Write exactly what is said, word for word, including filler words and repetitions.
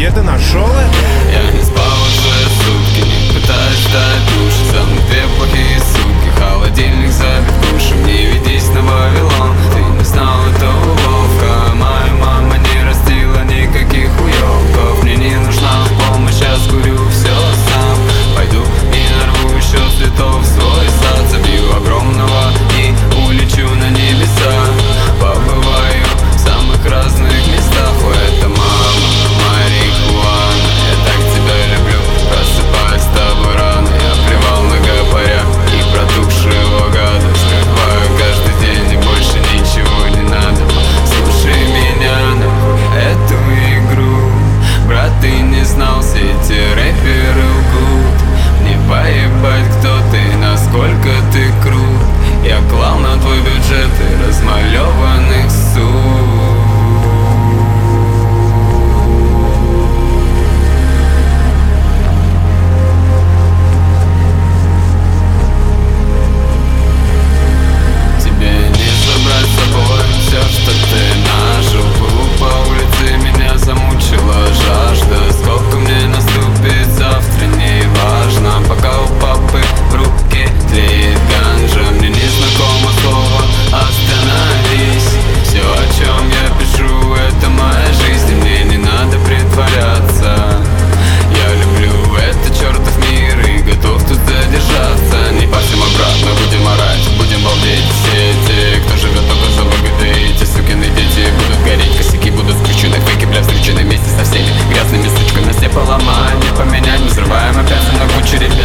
где ты нашел это? Я не спал уже сутки, не пытаюсь дать душ. За мной две плохие суки, холодильник забит кушем. Не ведись на Вавилон, ты не знал, это уловка. Моя мама не растила никаких уёбков. Мне не нужна помощь, я скурю все сам. Пойду и нарву еще цветов в свой сад. Забью огромного и улечу на небеса. Побываю в самых разных местах. О, это мама, марихуана. Я так тебя люблю, просыпаюсь с тобой рано. Я плевал многопаря и протухшего гада. Скрываю каждый день и больше ничего не надо. Слушай меня на эту игру. Брат, ты не знал, все эти рэперы лгут. Мне поебать, кто ты, насколько ты крут. Я клал на твой бюджет и размалеванных сук. Все, что ты нажил, был по улице, меня замучила жажда. Сколько мне наступит завтра, не важно. Пока у папы в руке тлеет ганжа. Мне не знакомо слово «остановись». Все, о чем я пишу, это моя жизнь, и мне не надо притворяться. Я люблю этот чертов мир и готов тут задержаться. Не пасем обратно, будем орать, будем балдеть. Все те, кто живет только за выгодой, эти сукины дети будут гореть. Косяки будут скручены, фейки, бля, встречены вместе со всеми грязными сучками. Все поломаем, не поменять, мы взрываем опять на кучу ребят.